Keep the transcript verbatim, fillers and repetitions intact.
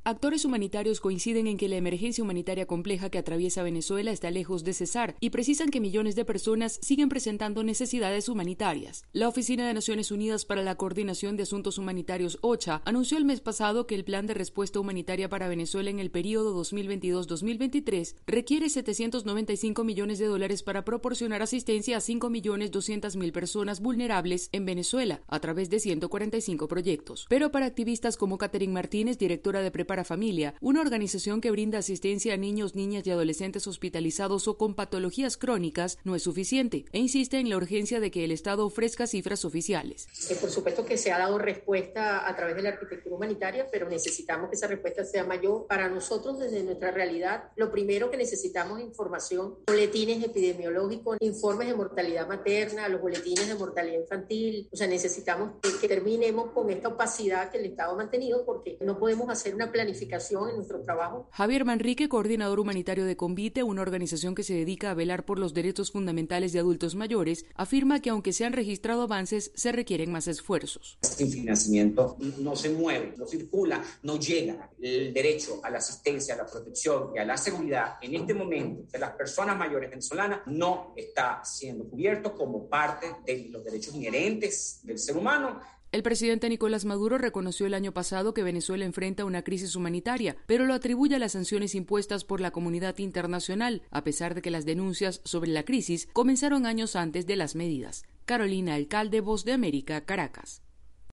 Actores humanitarios coinciden en que la emergencia humanitaria compleja que atraviesa Venezuela está lejos de cesar y precisan que millones de personas siguen presentando necesidades humanitarias. La Oficina de Naciones Unidas para la Coordinación de Asuntos Humanitarios, OCHA, anunció el mes pasado que el Plan de Respuesta Humanitaria para Venezuela en el periodo dos mil veintidós a dos mil veintitrés requiere setecientos noventa y cinco millones de dólares para proporcionar asistencia a cinco millones doscientas mil personas vulnerables en Venezuela a través de ciento cuarenta y cinco proyectos. Pero para activistas como Catherine Martínez, directora de Prepara Familia, una organización que brinda asistencia a niños, niñas y adolescentes hospitalizados o con patologías crónicas, no es suficiente e insiste en la urgencia de que el Estado ofrezca cifras oficiales. Eh, por supuesto que se ha dado respuesta a través de la arquitectura humanitaria, pero necesitamos que esa respuesta sea mayor. Para nosotros, desde nuestra realidad, lo primero que necesitamos es información, boletines epidemiológicos, informes de mortalidad materna, los boletines de mortalidad infantil. O sea, necesitamos que, que terminemos con esta opacidad que el Estado ha mantenido, porque no podemos hacer una planificación planificación en nuestro trabajo. Javier Manrique, coordinador humanitario de Convite, una organización que se dedica a velar por los derechos fundamentales de adultos mayores, afirma que aunque se han registrado avances, se requieren más esfuerzos. Este financiamiento no se mueve, no circula, no llega. El derecho a la asistencia, a la protección y a la seguridad en este momento de las personas mayores venezolanas no está siendo cubierto como parte de los derechos inherentes del ser humano. El presidente Nicolás Maduro reconoció el año pasado que Venezuela enfrenta una crisis humanitaria, pero lo atribuye a las sanciones impuestas por la comunidad internacional, a pesar de que las denuncias sobre la crisis comenzaron años antes de las medidas. Carolina Alcalde, Voz de América, Caracas.